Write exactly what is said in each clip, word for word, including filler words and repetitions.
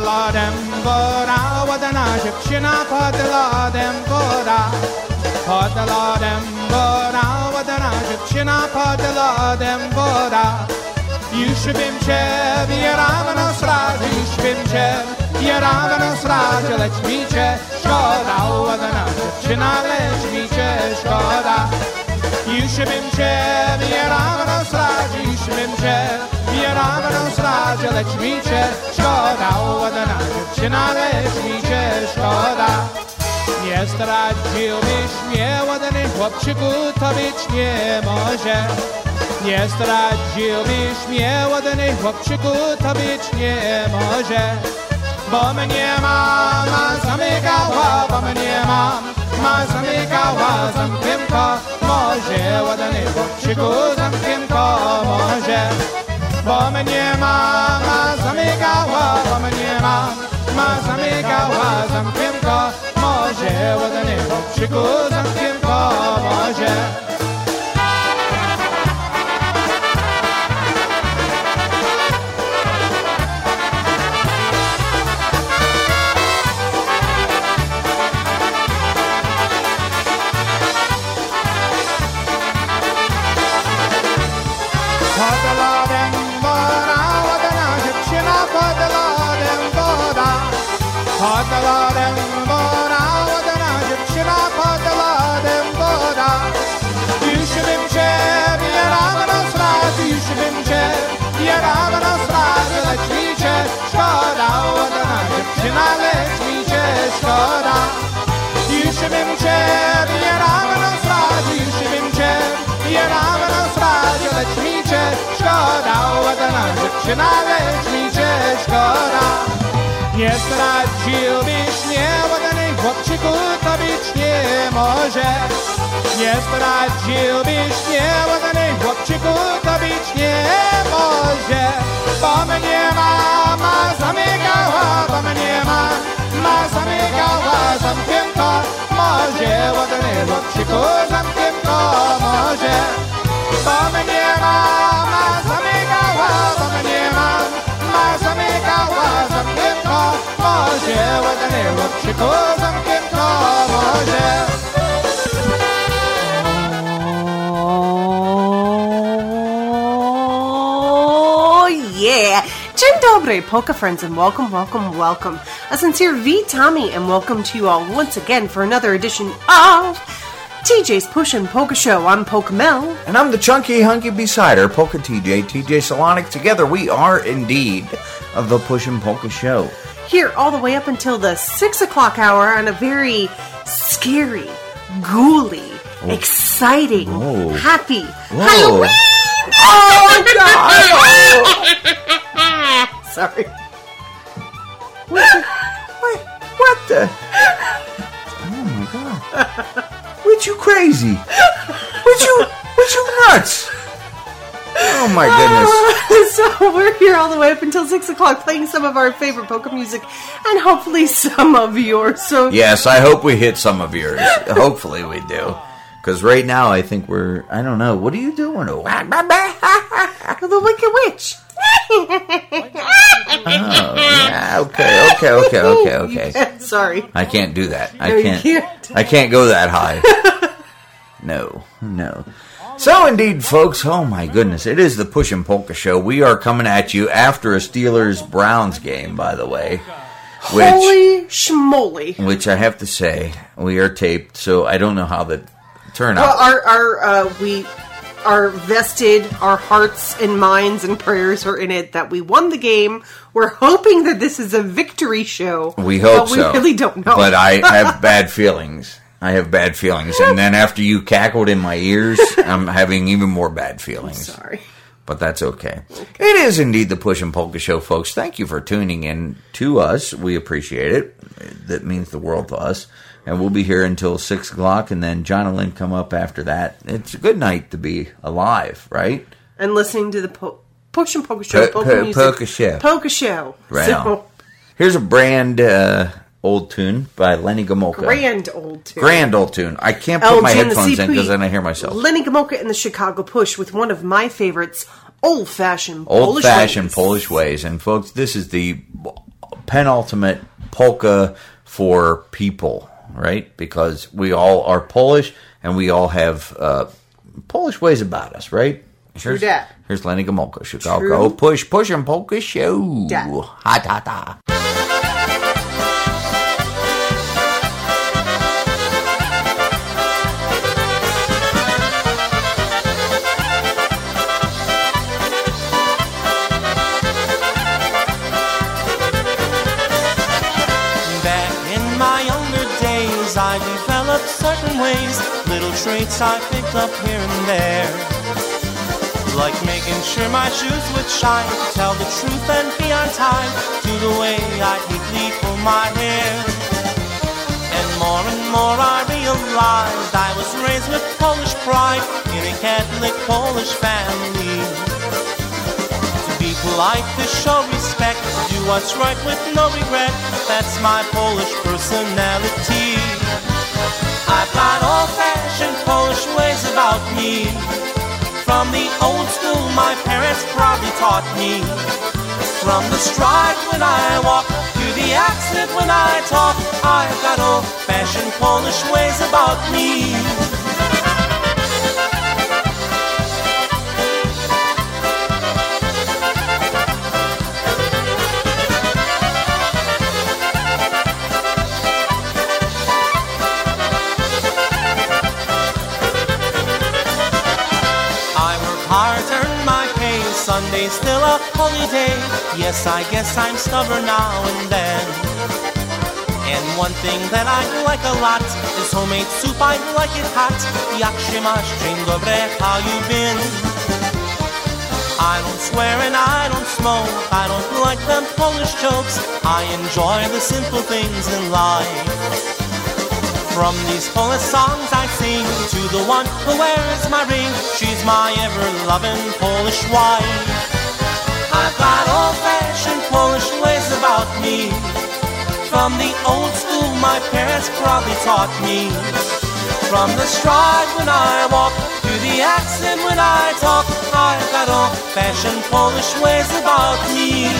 Podala dembora, wadana shipshina podala dembora. Podala dembora, wadana shipshina podala dembora. Yushbim chev, yeravana sraj, yushbim chev, yeravana sraj, let's meet you, shkoda, wadana shipshina, let's meet you, shkoda. Yushbim chev, yeravana sraj, yushbim chev, yeravana sraj, let's meet you, shkoda, wadana shipshina, let's meet you, shkoda. Nie zdradziłbyś mnie, ładny chłopczyku, to być nie może. Nie zdradziłbyś mnie, ładny chłopczyku, to być nie może. Bo mnie mama zamykała, bo mnie mam, ma zamykała zamknięto może. Ładny chłopczyku, zamknięto może. Bo mnie mama zamykała, bo mnie mam, ma zamykała zamknięto może. Ładny chłopczyku, zamknięto może. Podala dembora, wadana shipshina podala dembora. Podala dembora, wadana shipshina podala dembora. Yushbim chev, yeravana sraj, yushbim chev, yeravana sraj, let's meet you, shkoda, wadana shipshina, let's meet you, shkoda. Yushbim chev, yeravana sraj, yushbim chev, yeravana sraj, let's meet you, shkoda, wadana shipshina, let's meet you, shkoda. Nie zdradziłbyś mnie, ładny chłopczyku, to być nie może. Nie zdradziłbyś mnie, ładny chłopczyku, to być nie może. Bo mnie mama zamykała, bo mnie mama zamykała zamknięto może. Ładny chłopczyku, zamknięto może. Bo mnie mama zamykała, bo mnie mama zamykała zamknięto może. Ładny chłopczyku, zamknięto może. Oh yeah! Dzień dobry, polka friends, and welcome, welcome, welcome. A sincere Vitami, and welcome to you all once again for another edition of T J's Pushin' Polka Show. I'm Polka Mel. And I'm the chunky, hunky besider, Polka T J, T J Solonic. Together we are indeed of the Pushin' Polka Show. Here all the way up until the six o'clock hour on a very scary, ghouly, oh. exciting, Whoa. happy Whoa. Halloween! Oh, God! Sorry. What the? What, what the? Oh, my God. What you crazy? What you, what you nuts? Oh, my goodness. So we're here all the way up until six o'clock playing some of our favorite polka music and hopefully some of yours. So yes, I hope we hit some of yours. Hopefully we do. Because right now I think we're, I don't know, what are you doing? The Wicked Witch. Oh, yeah, okay, okay, okay, okay, okay. Sorry. I can't do that. I No, can't, you can't. I can't go that high. No, no. So indeed, folks, oh my goodness, it is the Pushin' Polka Show. We are coming at you after a Steelers-Browns game, by the way. Which, Holy schmoly. Which I have to say, we are taped, so I don't know how the turnout. Well, our, our, uh, we are vested, our hearts and minds and prayers are in it that we won the game. We're hoping that this is a victory show. We hope but we so. We really don't know. But I have bad feelings. I have bad feelings. And then after you cackled in my ears, I'm having even more bad feelings. I'm sorry. But that's okay. okay. It is indeed the Pushin' Polka Show, folks. Thank you for tuning in to us. We appreciate it. That means the world to us. And we'll be here until six o'clock, and then John and Lynn come up after that. It's a good night to be alive, right? And listening to the po- Pushin' Polka Show. Po- polka po- music. polka Show. Polka Show. Right so, on. Here's a brand uh, old tune by Lenny Gomulka. Grand old tune. Grand old tune. I can't put L G my and the headphones C P, in because then I hear myself. Lenny Gomulka and the Chicago Push with one of my favorites, old-fashioned Old Polish fashioned ways. Polish ways. And folks, this is the penultimate polka for people, right? Because we all are Polish and we all have uh, Polish ways about us, right? True Here's, dat. here's Lenny Gomulka. Chicago Push, Push and Polka Show. Dat. Ha ta ta. I developed certain ways, little traits I picked up here and there. Like making sure my shoes would shine, tell the truth and be on time, to the way I neatly pull my hair. And more and more I realized I was raised with Polish pride in a Catholic Polish family. To be polite, to show respect, to do what's right with no regret, that's my Polish personality. I've got old-fashioned Polish ways about me. From the old school my parents probably taught me. From the stride when I walk, to the accent when I talk, I've got old-fashioned Polish ways about me. Sunday's still a holiday. Yes, I guess I'm stubborn now and then. And one thing that I like a lot is homemade soup, I like it hot. Jak się masz, dzień dobry, how you been? I don't swear and I don't smoke, I don't like them Polish jokes. I enjoy the simple things in life. From these Polish songs I sing to the one who wears my ring, she's my ever-loving Polish wife. I've got old-fashioned Polish ways about me. From the old school my parents probably taught me. From the stride when I walk, to the accent when I talk, I've got old-fashioned Polish ways about me.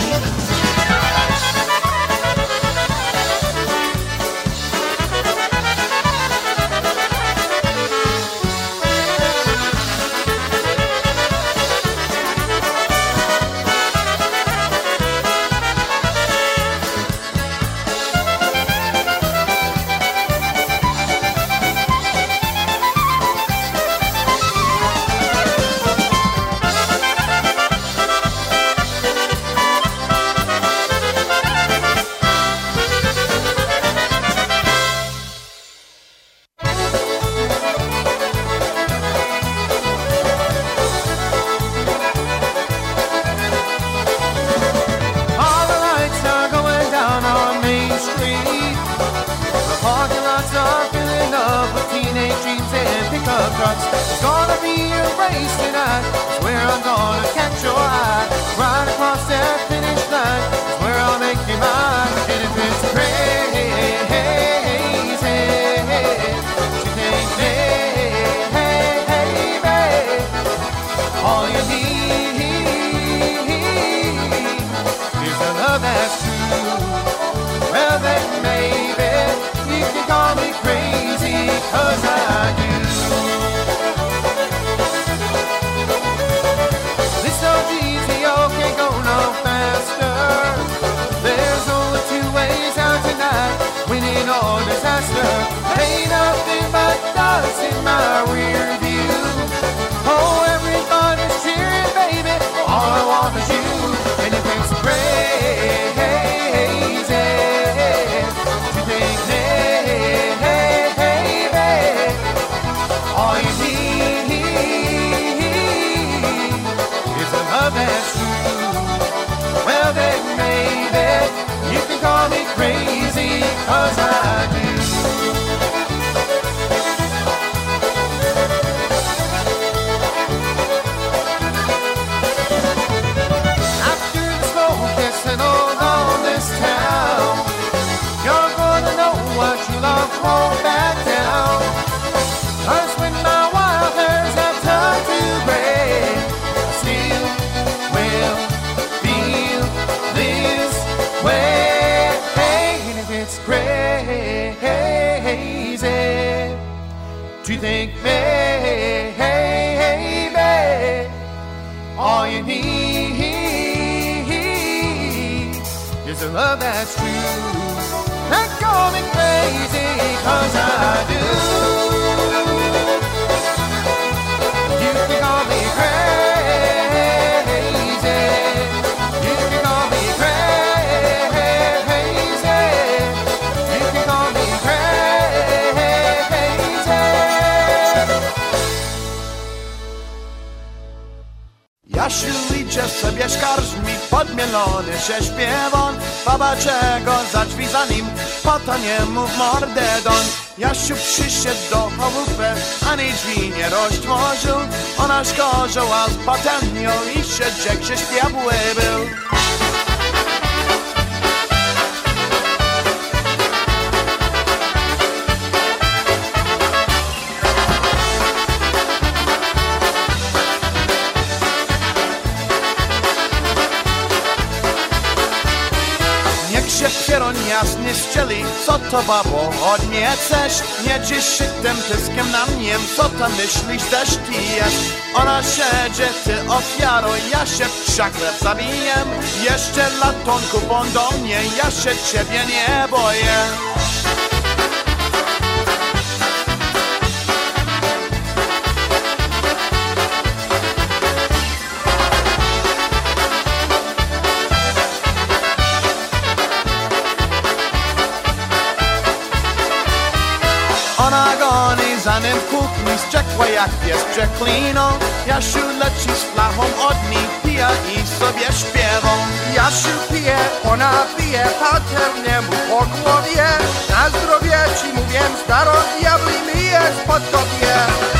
It's gonna be a race tonight. It's where I'm gonna catch your eye. Right across that finish line is where I'll make you mine. And if it's crazy, you think, hey, hey, hey, babe, all you need is a love that's true. Well then maybe you can call me crazy, 'cause I do. Go It's a love that's true. That call me crazy, 'cause I do. You can call me crazy. You can call me crazy. You can call me crazy. Jasiu, idzie sobie szkarżmi, podmielony się śpiewon. Baba czego za drzwi za nim, poto nie mów mordę doń. Jasiu przyszedł do chałupy, ani drzwi nie roztworzył. Ona szkorzała z patelnią i siedźek się śpiewły był. Pieron jasny ścieli, co to babo, od mnie chcesz? Nie dziś się tym pyskiem na mnie, co tam myślisz też ty jest? Ona siedzie, ty ofiaro, ja się w krzaklep zabiję. Jeszcze latonku bądź do mnie, ja się ciebie nie boję. Ona goni za nim w kuchni, zczekła jak pies przeklinął. Jasiu leci z flachą od niej, pije i sobie śpiewą. Jasiu pije, ona pije, paternie mu po głowie. Na zdrowie ci mówię, staro diabli myje spod tobie.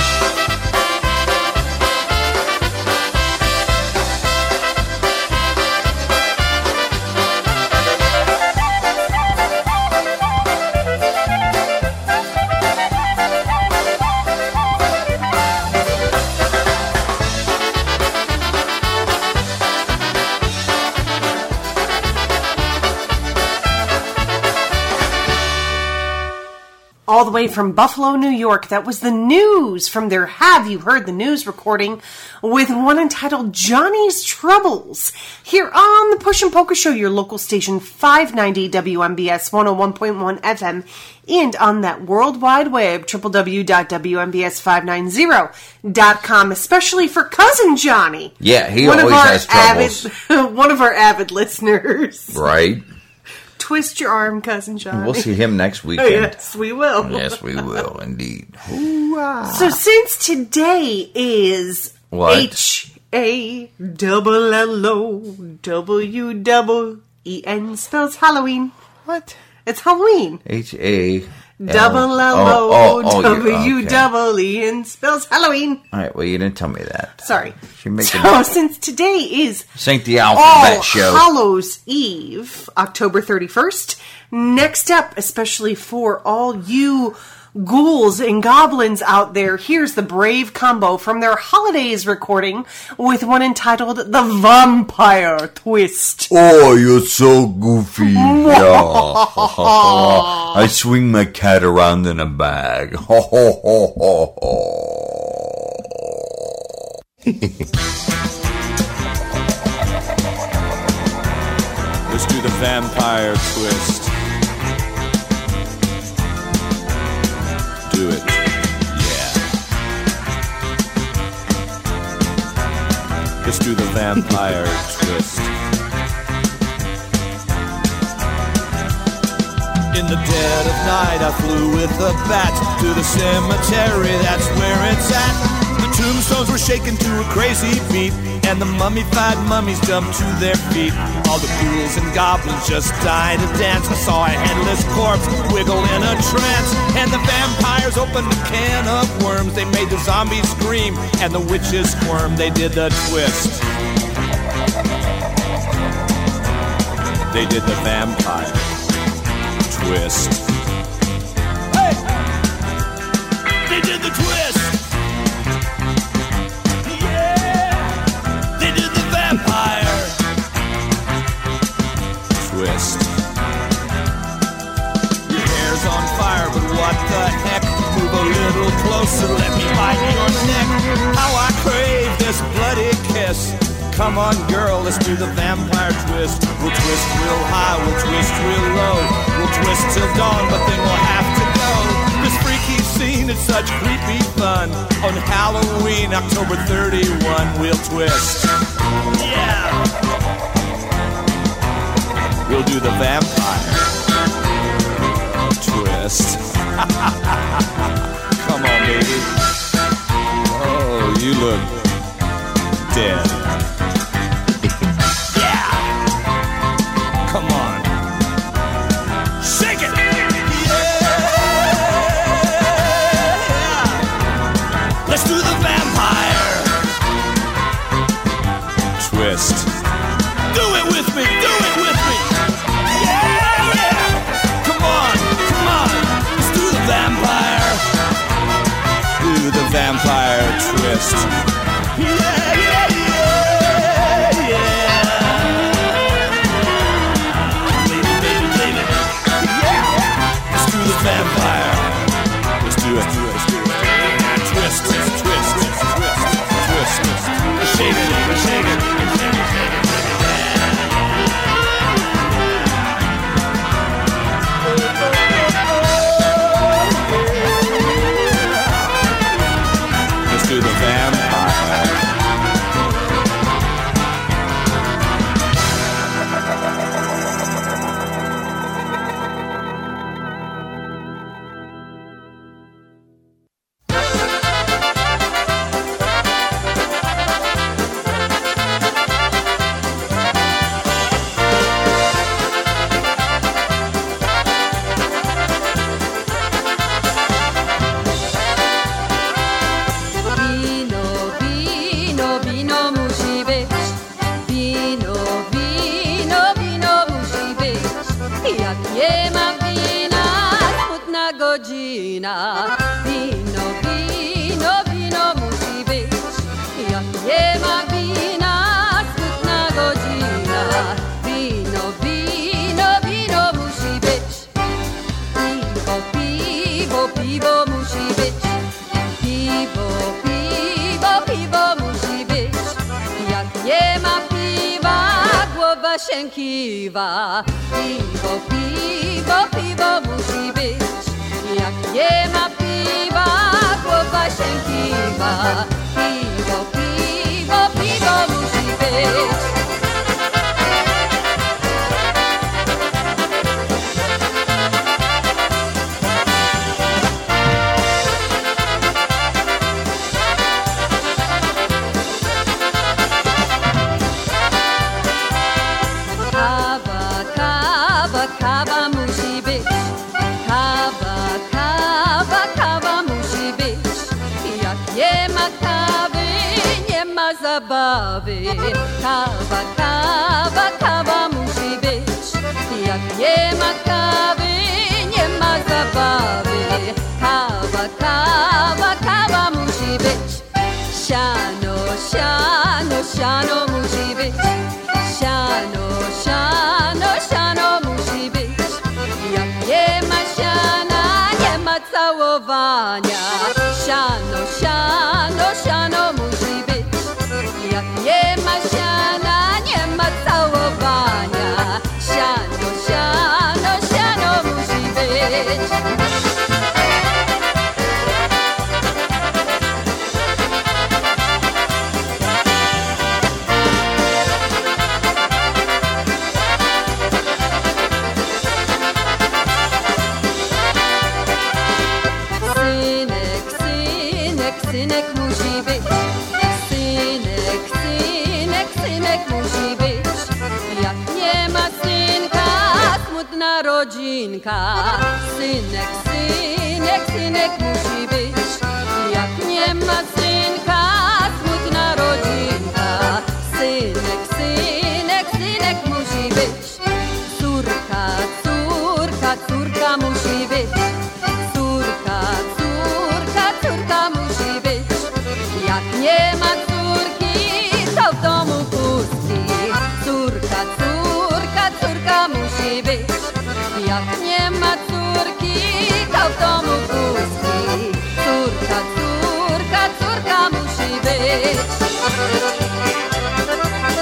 All the way from Buffalo, New York, that was the news from their Have You Heard the News recording with one entitled Johnny's Troubles. Here on the Push and Polka Show, your local station, five ninety W M B S one oh one point one F M, and on that World Wide Web, w w w dot w m b s five ninety dot com, especially for Cousin Johnny. Yeah, he one always of our has troubles. Avid, one of our avid listeners. Right. Twist your arm, Cousin Johnny. We'll see him next Oh, weekend. yes, we will. Yes, we will, indeed. So since today is What? H A double L O W double E N spells Halloween. What? It's Halloween. H A Double L O W double E N spells Halloween. All right, well, you didn't tell me that. Sorry. You're making So since today is Sync the All Alphabet Show. Hallows Eve, October thirty-first, next up, especially for all you ghouls and goblins out there, here's the Brave Combo from their Holidays recording with one entitled The Vampire Twist. Oh, you're so goofy. Yeah. I swing my cat around in a bag. Ho, ho, ho, ho, ho. Let's do the vampire twist. Do it. Yeah. Let's do the vampire twist. In the dead of night I flew with a bat to the cemetery, that's where it's at. The tombstones were shaken to a crazy beat, and the mummified mummies jumped to their feet. All the ghouls and goblins just died a dance. I saw a headless corpse wiggle in a trance, and the vampires opened a can of worms. They made the zombies scream and the witches squirm. They did the twist. They did the vampire twist. Hey! They did the twist. Yeah! They did the vampire twist. Your hair's on fire, but what the heck? Move a little closer, let me bite your neck. How I crave this bloody kiss. Come on, girl, let's do the vampire twist. We'll twist real high, we'll twist real low. We'll twist till dawn, but then we'll have to go. This freaky scene is such creepy fun. On Halloween, October thirty-first, we'll twist. Yeah! We'll do the vampire twist. Come on, baby. Oh, you look dead. Yeah! Come on. Shake it! Yeah! Let's do the vampire twist. Do it with me! Do it with me! Yeah! Yeah! Come on! Come on! Let's do the vampire. Do the vampire twist. Yeah! Yeah! Yeah! Yeah! Baby, baby, baby. Yeah! Let's do the vampire. Let's do it. Do it. Do it. Twist, twist, twist, twist, twist, twist. Shake it, shake it, shake it, shake it, shake it. Let's do the vampire. Wino, wino, wino musi być. Wino, wino, wino musi być. Jak nie ma wina, smutna godzina. Wino, wino, wino musi być. Jak nie ma wina, smutna godzina. Wino, wino, wino musi być. Piwo, piwo, piwo musi być. Piwo, piwo, piwo musi być. Jak nie ma piwa, głowa się kiwa. Piwo, piwo, piwo musi być. Jak nie ma piwa, głowa się kiwa. Piwo, piwo, piwo musi być. Kawa, kawa, kawa musi być. Kawa, kawa, kawa musi być. Jak nie ma kawy, nie ma zabawy. Kawa, kawa, kawa musi być. Jak nie ma kawy, nie ma zabawy. Kawa, kawa, kawa musi być. Siano, siano, siano musi być. Siano, siano, siano musi być. Jak nie ma siana, nie ma całowania. Siano, siano, siano musi być. Jak nie ma siana, nie ma całowania. Siano, siano, siano musi być. Synek, synek, synek musi być. Synek, synek, synek musi być. Jak nie ma synka, smutna rodzinka. Synek, synek, synek musi być. Jak nie ma synka, smutna rodzinka. Synek, synek, synek musi być. Córka, córka, córka musi być. Córka, córka, córka musi być. Jak nie ma córki, to w domu pustki. Córka, córka, córka musi być. Jak nie ma córki, to w domu pustki. Córka, córka, córka musi być.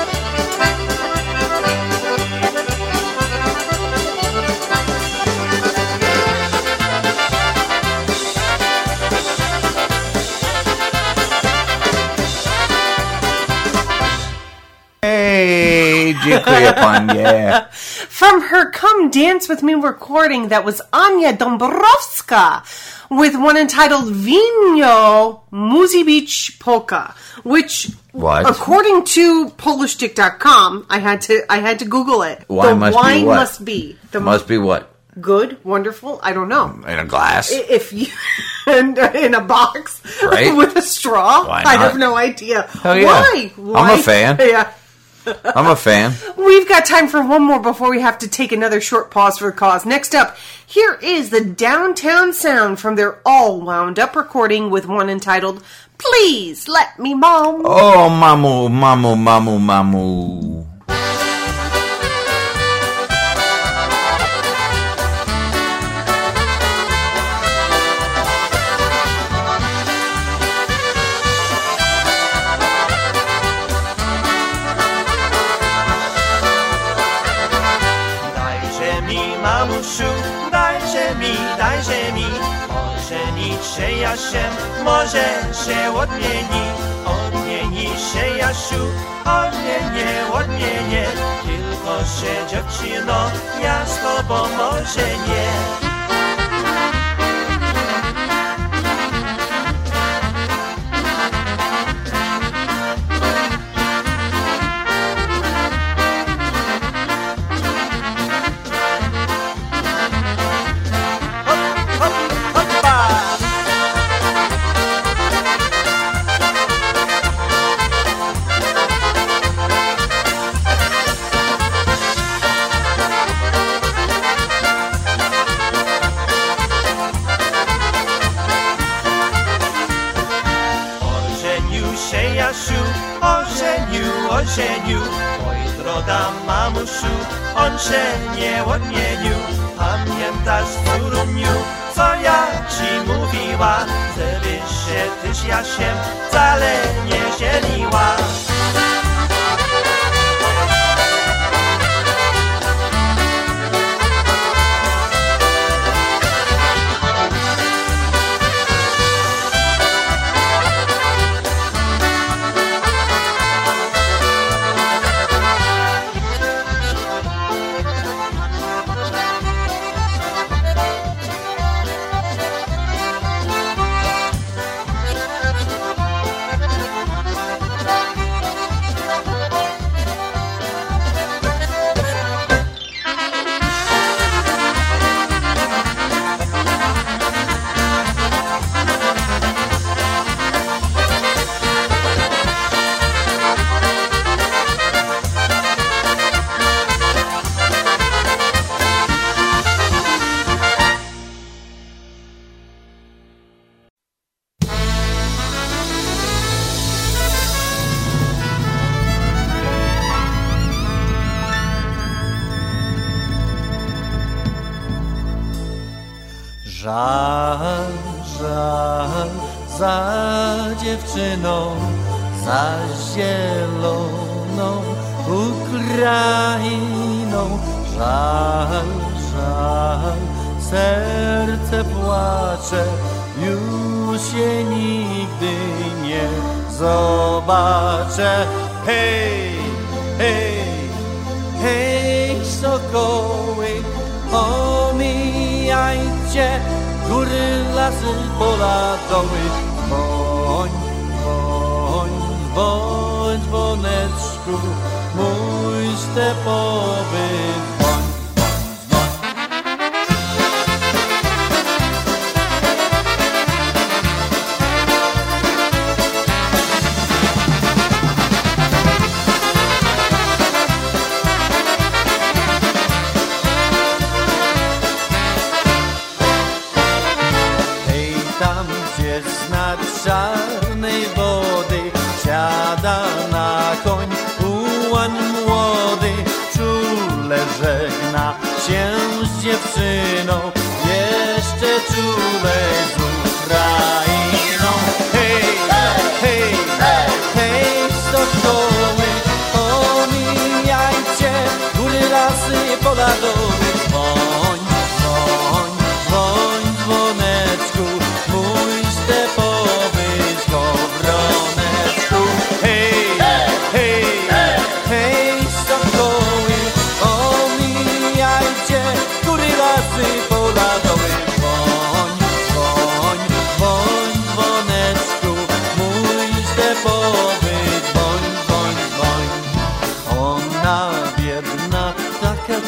Dziękuję panie. From her Come Dance With Me recording, that was Anya Dąbrowska with one entitled Wino Musi Beach Polka, which, what? according to Polish Dick dot com, I had to I had to Google it. Wine the must wine be what? must be the Must be what? good, wonderful. I don't know. In a glass. If you in, in a box Right? with a straw, Why I not? have no idea. Hell yeah. Why? Why? I'm a fan. Yeah. I'm a fan. We've got time for one more before we have to take another short pause for the cause. Next up, here is the Downtown Sound from their All Wound Up recording with one entitled Please Let Me Mom. Oh, mamu, mamu, mamu, mamu. Mamusiu, dajże mi, dajże mi, ożenić się Jasiem, może się odmieni, odmieni się Jasiu, odmienię, odmienię, tylko się dziewczyno, ja z tobą może nie. Ożenił, oj droga mamusiu, on się nie odmienił. Pamiętasz, córuniu, co ja ci mówiła, żebyś się tyś Jasiem wcale nie żeniła. Żal, żal za dziewczyną, za zieloną Ukrainą. Żal, żal, serce płacze, już się nigdy nie zobaczę. Hej, hej, hej, sokoły, omijajcie góry, lasy, pola, doły. Bądź, bądź, bądź, woneczku, mój stepowy, bądź. Czarnej wody siada na koń ułan młody, czule żegna się z dziewczyną, jeszcze czule z Ukrainą. Hej, hej, hej, stokoły, omijajcie góry, lasy, pola, doły. Bądź, bądź, bądź, dzwoneczku, mój stepowy skowroneczku. Hej, hej, hej, stokoły,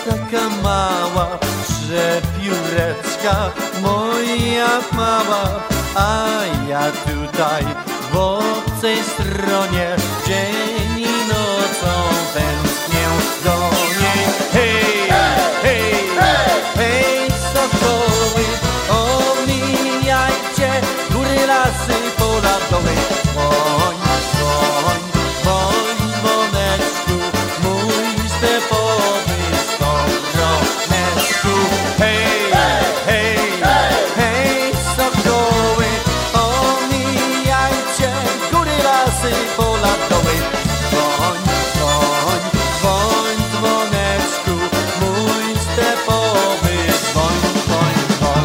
taka mała, przepióreczka moja mała, a ja tutaj w obcej stronie dzień i nocą tęsknię do niej. Hej, hej, hej, sokoły, omijajcie góry, lasy, pola, doły. Woń, woń, woń, dzwoneczku, mój stepowy skowroneczku. Hej, hej, hej, sokoły, omijajcie góry, lasy, pola, doły. Woń, woń, woń, dzwoneczku, mój stepowy dzwoń, dzwoń, dzwoń.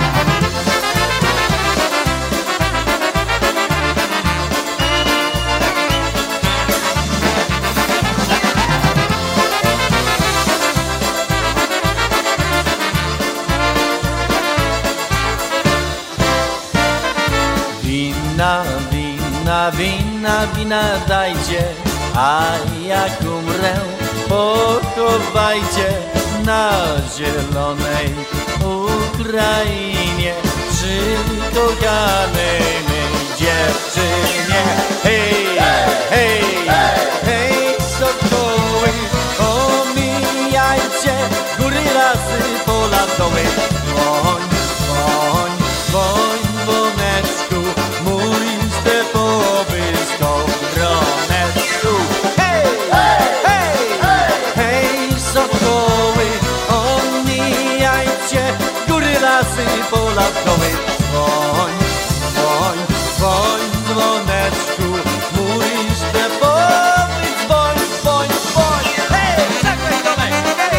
Wina, wina, wina, wina dajcie, a jak umrę, pochowajcie na zielonej Ukrainie przy kochanej mej dziewczynie. Hej, hej, hej, sokoły, omijajcie góry, lasy, pola, doły. Woń, woń, woń, dzwoneczku, mój stepowy skowroneczku. Hej, hej, hej, sokoły, omijajcie góry, lasy, pola, doły. Woń, woń, woń, dzwoneczku, mój stepowy dzwoń, dzwoń, dzwoń. Hej, czekaj, Tomek, hej!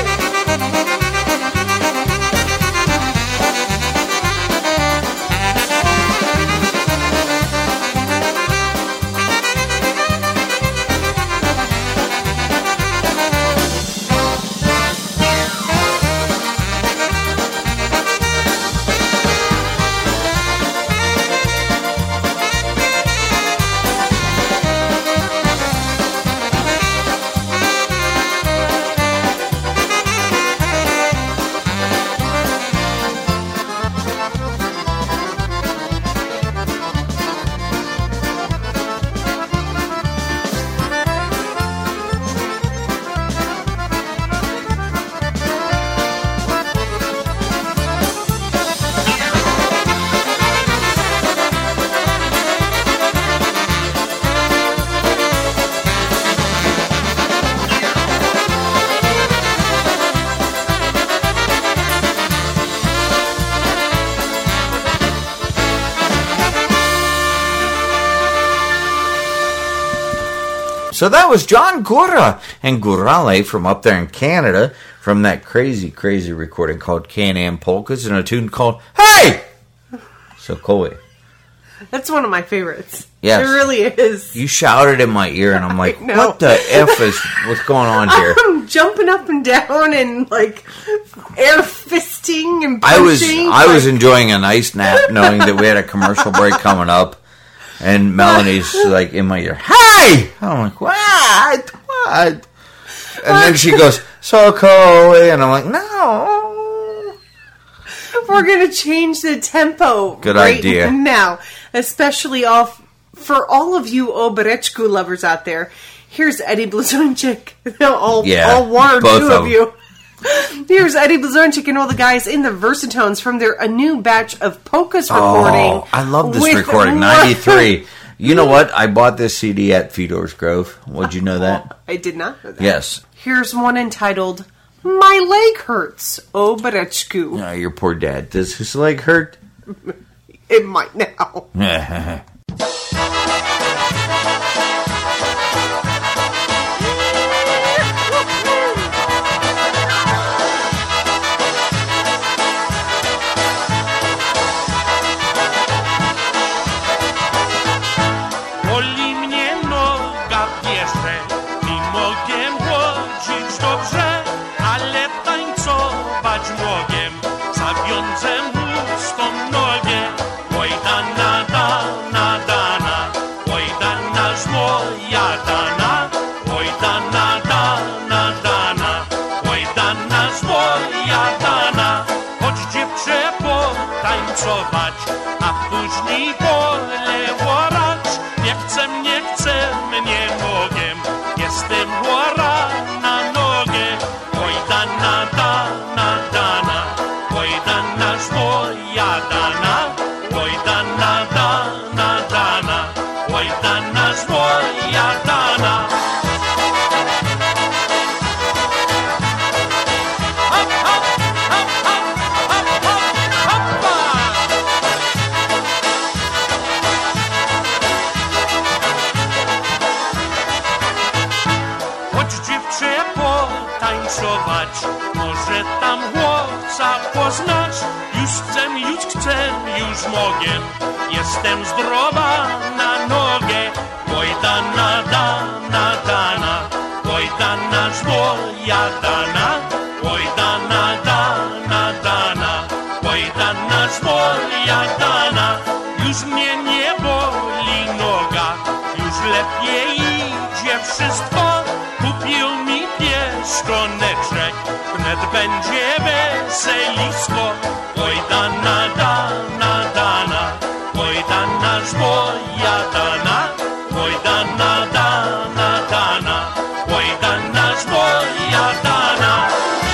So that was John Gura and Gurale from up there in Canada from that crazy, crazy recording called Can-Am Polkas and a tune called Hey! Sokoły. That's one of my favorites. Yes. It really is. You shouted in my ear and I'm like, know. what the F is, what's going on here? I'm jumping up and down and like air fisting and punching. I was, I was like- enjoying a nice nap knowing that we had a commercial break coming up. And Melanie's like in my ear, hey! I'm like, what? What? And then she goes, Sokoły. And I'm like, no. We're going to change the tempo Good right idea. now. Especially off for all of you Oberechku lovers out there. Here's Eddie Blazonczyk. all, Yeah, all one or both two of of you. Here's Eddie Blazonczyk and all the guys in the Versatones from their a new batch of polkas recording. Oh, I love this with recording, ninety-three. You know what? I bought this C D at Fedor's Grove. Would you know that? I did not know that. Yes. Here's one entitled My Leg Hurts, Oberechku. Oh, your poor dad. Does his leg hurt? It might now. Boli mnie noga, wierzę, i mogę chodzić dobrze, ale tańcować mogę, zawiążę chustą nogę, oj da na da na dana złoja dana, chodź dziewczę potańcować, a później poleło rać. Nie chcę, nie chcę, mnie nogiem, jestem chora na nogę. Oj dana, dana, dana, oj dana złoja dana, oj dana, dana, dana, oj dana złoja dana. Może tam chłopca poznać. Już chcę, już chcę, już mogę. Jestem zdrowa na nogę. Oj dana, dana, dana, oj dana złoja dana, oj dana, dana, dana, oj dana złoja dana. Już mnie nie boli noga, już lepiej idzie wszystko. Kupił mi pieszczoneczek, wnet będzie weselisko. Oj dana, dana, dana, oj dana złoja dana, oj dana, dana, dana, oj dana złoja dana.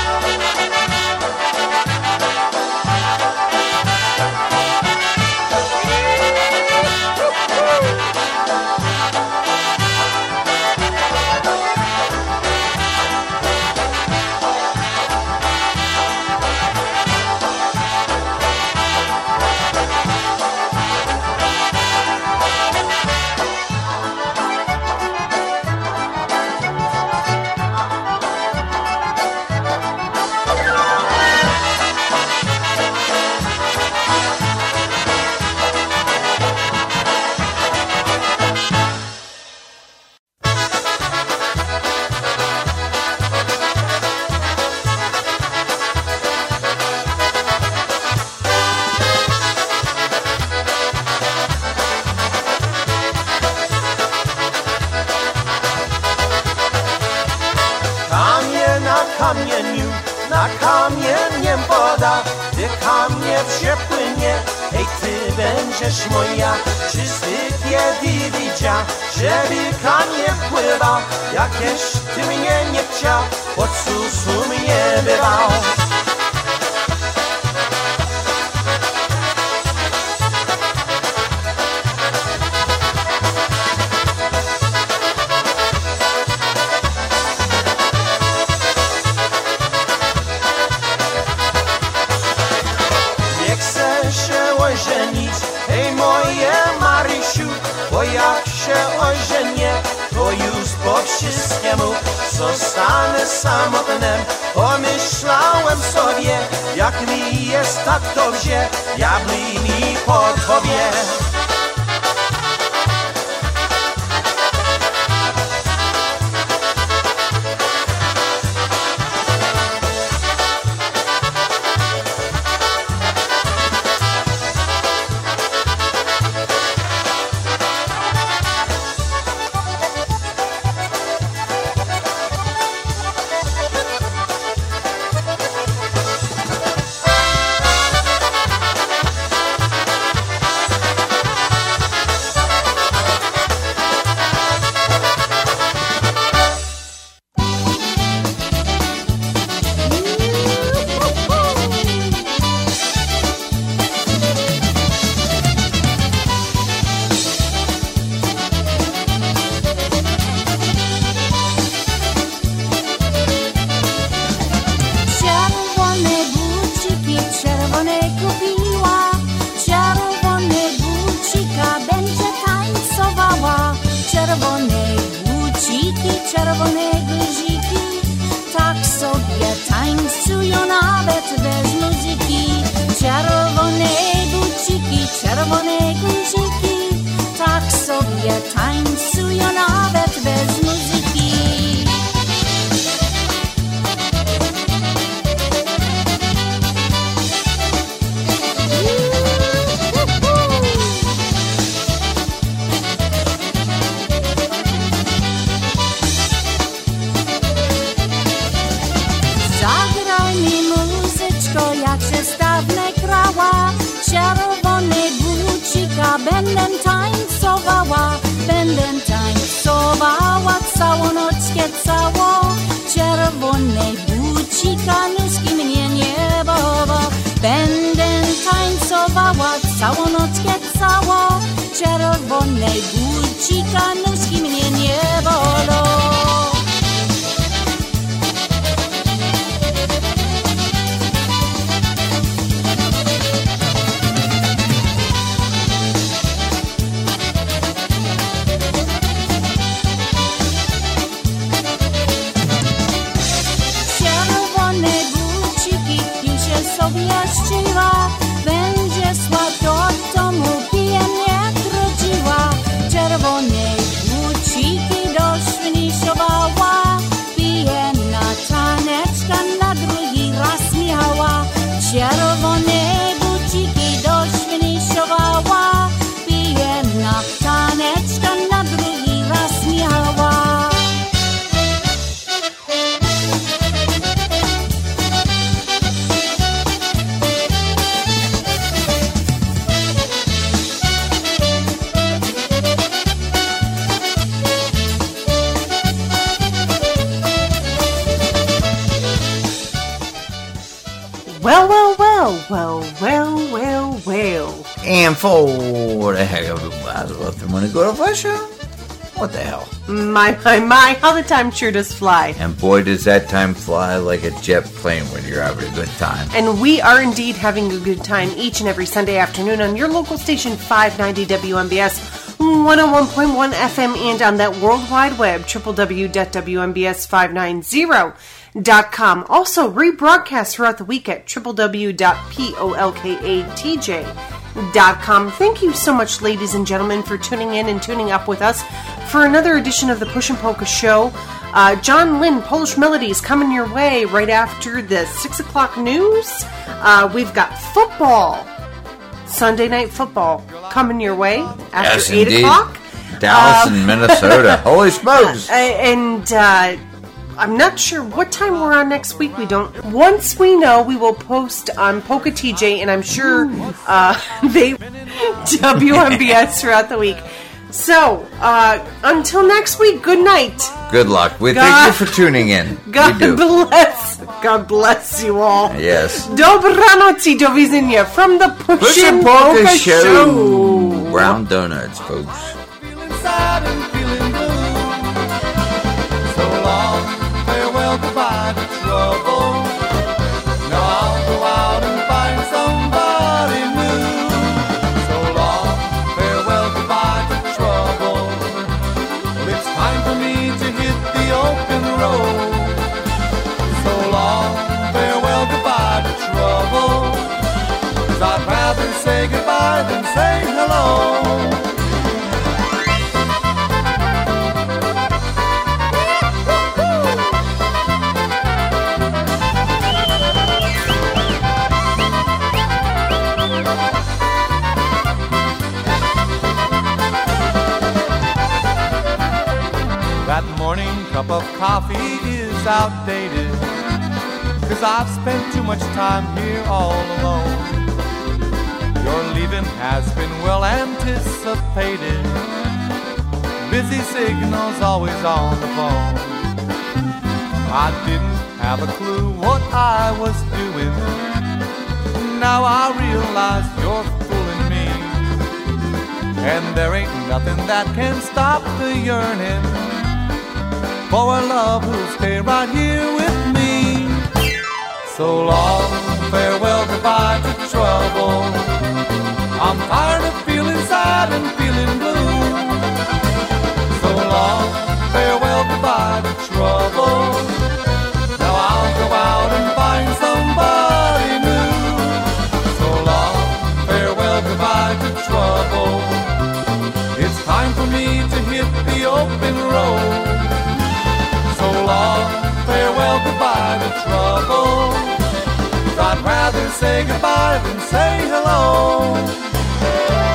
Na kamieniem woda, gdy kamień przepłynie, hej, ty będziesz moja. Czy ty kiedy widział, żeby kamień pływał? Jakieś ty mnie nie chciał, pod susu mnie bywał. Hej moje Marysiu, bo jak się ożenię, to już po wszystkiemu zostanę samotnym. Pomyślałem sobie, jak mi jest tak dobrze, diabli mi po tobie. Czerwone guziki, tak sobie tańcują nawet bez muzyki. Czerwone buciki, czerwone guziki, tak sobie tańcują nawet bez muzyki. czerwonej buci, kanuski mnie nie bolą. Będę tańcowała całą nockę całą, czerwonej buci, kanuski mnie nie bolą. Objaśniła, będzie szła do domu, pije mnie trudziła. Czerwone buciki do świni siowała, pije na taneczka, na drugi raz miała. Czerwone buciki do świni siowała, pije na taneczka, na drugi raz miała. Well, well, well, well, well, well, well. And for the heck of it, might as well if you want to go to Russia. What the hell? My, my, my, how the time sure does fly. And boy, does that time fly like a jet plane when you're having a good time. And we are indeed having a good time each and every Sunday afternoon on your local station, five ninety W M B S, one oh one point one F M, and on that World Wide Web, w w w dot w m b s five ninety dot com. Also rebroadcast throughout the week at w w w dot polkatj dot com. Thank you so much, ladies and gentlemen, for tuning in and tuning up with us for another edition of the Push and Polka Show. Uh, John Lynn, Polish Melodies, coming your way right after the six o'clock news. Uh, we've got football, Sunday Night Football, coming your way after Yes, eight indeed. o'clock. Dallas Uh, and Minnesota. Holy smokes. Uh, and uh, I'm not sure what time we're on next week. We don't. Once we know, we will post on Polka T J, and I'm sure uh, they W M B S throughout the week. So uh, until next week, good night. Good luck. We God- thank you for tuning in. God we do. bless. God bless you all. Yes. Dobranoc i do widzenia from the Push, Push and and Polka Polka Show. Show. Brown donuts, folks. Sad and feeling blue. So long, farewell, goodbye to trouble. Now I'll go out and find somebody new. So long, farewell, goodbye to trouble. Well, it's time for me to hit the open road. So long, farewell, goodbye to trouble. 'Cause I'd rather say goodbye than say hello. That morning cup of coffee is outdated, 'cause I've spent too much time here all alone. Your leaving has been well anticipated. Busy signals always on the phone. I didn't have a clue what I was doing. Now I realize you're fooling me. And there ain't nothing that can stop the yearning for a love who'll stay right here with me. So long, farewell, goodbye to trouble. I'm tired of feeling sad and feeling blue. So long, farewell, goodbye to trouble. Now I'll go out and find somebody new. So long, farewell, goodbye to trouble. It's time for me to hit the open road. So long, farewell, goodbye to trouble. 'Cause I'd rather say goodbye than say hello.